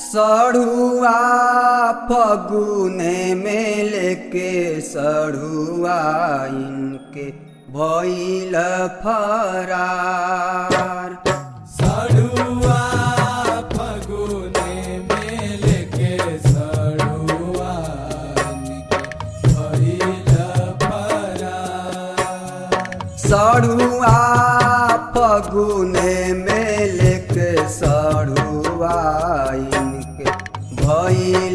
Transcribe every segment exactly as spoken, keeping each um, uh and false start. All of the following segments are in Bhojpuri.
सढ़ुआ फगुने में लेके सढ़ुआ इनके भइल फरार। सढ़ुआ फगुने में लेके सढ़ुआ इनके भइल फरार। सढ़ुआ फगुने में लेके सढ़ुआ इनके भइल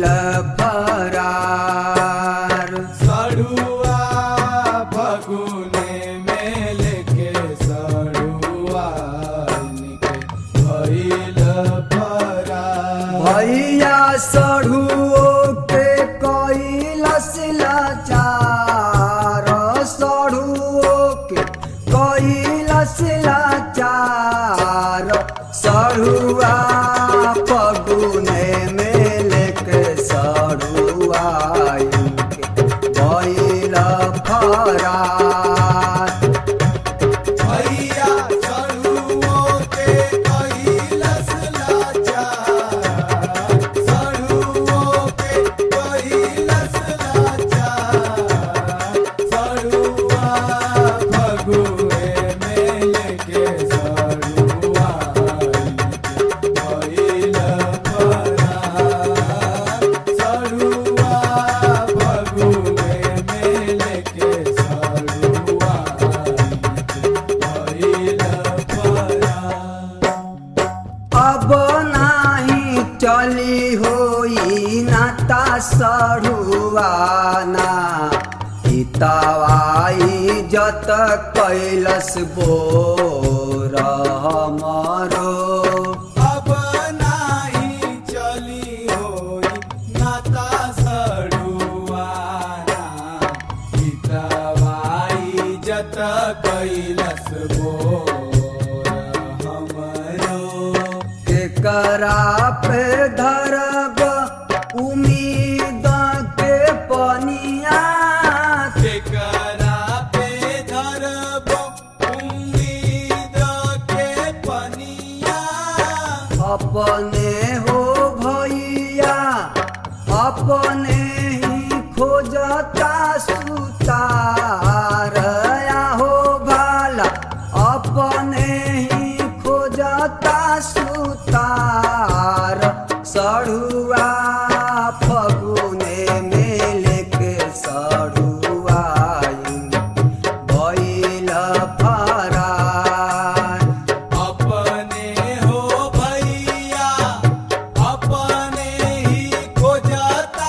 फरार। सढ़ुआ फगुने में लेके सढ़ुआ इनके भइल फरार। भैया सढ़ुओ के कैलस लाचार, सढ़ुओ के कैलस लाचार। सढ़ुआ फगुने में लेके सढ़ुआ इनके भइल फरार। भैया सढ़ुओ के कैलस लाचार, सढ़ुओ के कैलस लाचार। सढ़ुआ फगुने में लेके सढ़ुआ इनके भइल फरार। सढ़ुआ फगुने में लेके सढ़ुआ इनके भइल फरार। अब नाही चली होई नाता सढ़ुआना, हितवाई जत कैलस बोर हमरो। अब नाही चली होई नाता सढ़ुआना, हितवाई जत कैलस बोर हमरो। केकरा पे धरब उम्मीद के पनिया, केकरा पे धरब उम्मीद के पनिया। अपने हो भैया अपने ही खोजता सुतार। या हो भाला अपने ही खोजता सुतार। सढ़ुआ फगुने में लेके सढ़ुआ इनके भइल फरार। अपने हो भैया अपने ही खोजता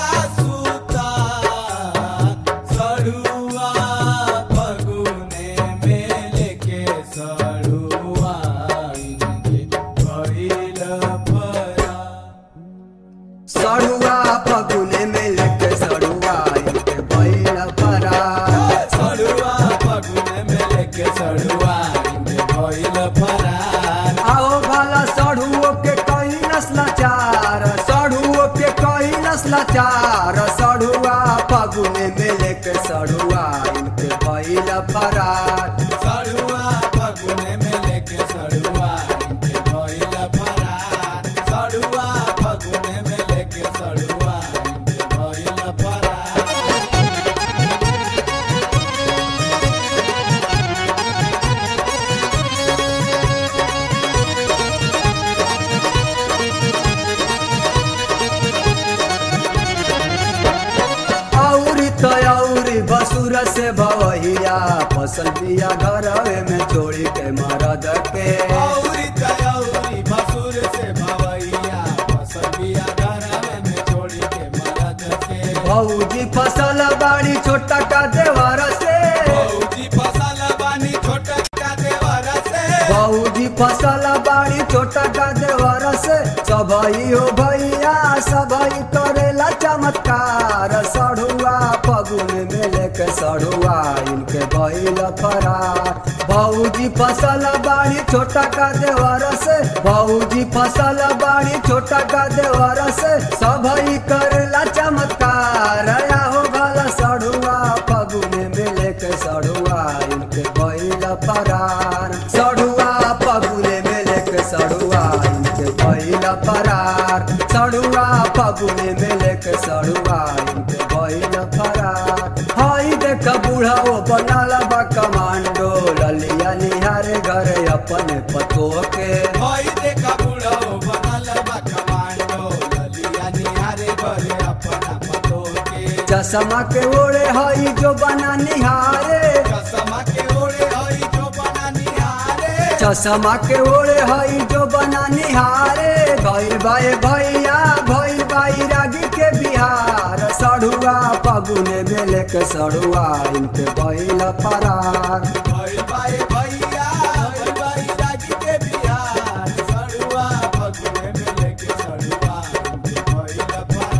सुतार। सढ़ुआ फगुने में लेके सढ़ुआ इनके भइल फरार। सढ़ुआ फगुने में लेके सढ़ुआ इनके भइल फरार। सढ़ुआ फगुने में लेके सढ़ुआ इनके भइल फरार। आओ भला सढ़ुओ के कैलस लाचार, सढ़ुओ के कैलस लाचार। सढ़ुआ फगुने में लेके सढ़ुआ इनके भइल फरार। सढ़ुआ फगुने में लेके सढ़ुआ इनके भइल फरार। सढ़ुआ फगुने में लेके सढ़ुआ इनके भइल फरार। औरी तो औरी बसुर से भवैया फसल बिया घरवे में छोड़ी के मरद के। औरी तयौरी भसुर से भवैया फसल बिया घरवे में छोड़ी के मरद के। भौजी फसल बाड़ी छोटा का देवर से, भौजी फसल बानी छोटा का देवर से। भौजी फसल बाड़ी छोटा का देवर से। सबई हो भैया सबई करेला चमत्कार। सढ़ुआ फगुने में लेके सढ़ुआ इनके भइल फरार। भौजी फसल बाड़ी छोटा का देवर से, भौजी फसल बाड़ी छोटा का देवर से। सबई करेला चमत्कार। या हो भला सढ़ुआ फगुने में लेके सढ़ुआ इनके भइल फरार। सढ़ुआ फगुने में लेके सढ़ुआ इनके भइल फरार। सढ़ुआ फगुने में लेके सड़ुआ इनके भइल फरार। हई देख बूढ़ा ओ बनल बा कमांडो ललिया निहारे घरे अपने पतो के। हई देखा बुढ़ो बनल बा कमांडो ललिया निहारे घरे अपना पतो के। चश्मा के ओढ़े हई जो बना निहारे, चश्मा के ओढ़े हई जो बना निहारे। चश्मा के ओढ़े हई जो बना निहारे। भइल बाए भैया भइल बाई रागी के बिहार सड़ुआ फगुने में लेके सड़ुआ इनके भइल फरार। भइल बाए भैया भइल बाई रागी के बिहार सड़ुआ फगुने में लेके सड़ुआ इनके भइल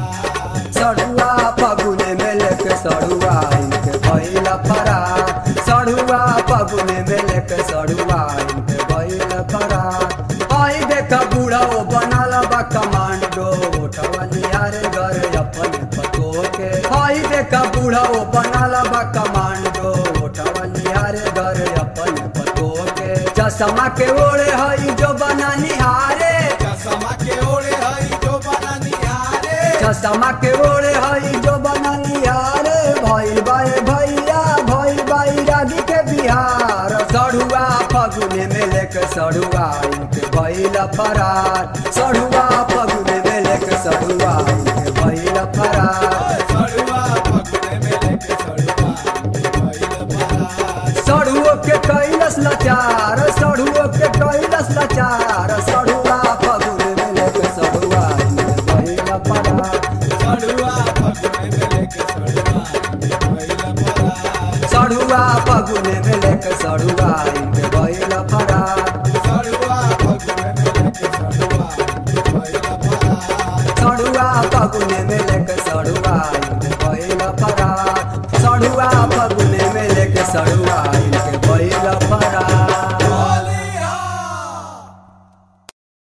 फरार। सड़ुआ फगुने में लेके सड़ुआ इनके भइल फरार। सड़ुआ फगुने में लेके सड़ुआ इनके भइल फरार। आई देखा बूढ़ा ओ बनल बा कमांडो उठवा निहारे घरे अपने पतो के। आई देखा बूढ़ा ओ बनल बा कमांडो उठवा निहारे घरे अपने पतो के। चश्मा के ओढ़े हई जो बना निहारे, चश्मा के ओढ़े हई जो बना निहारे। चश्मा के ओढ़े हई जो बना निहारे। भइल बाए भैया भइल बाई रागी के बिहार सड़ुआ फगुने में लेके सड़ुआ इनके भइल फरार। सड़ुआ फगुने में लेके सड़ुआ इनके भइल फरार। सड़ुआ फगुने में लेके सड़ुआ इनके भइल फरार। सड़ुओ के कैलस लाचार, सड़ुओ के कैलस लाचार। सड़ुआ फगुने में लेके सड़ुआ इनके भइल फरार। सड़ुआ फगुने में लेके सड़ुआ इनके भइल फरार। सड़ुआ फगुने में लेके सड़ुआ इनके भइल फरार। सड़ुआ फगुने में लेके सड़ुआ इनके भइल फरार। सड़ुआ फगुने में लेके सड़ुआ इनके भइल फरार। सड़ुआ फगुने में लेके सड़ुआ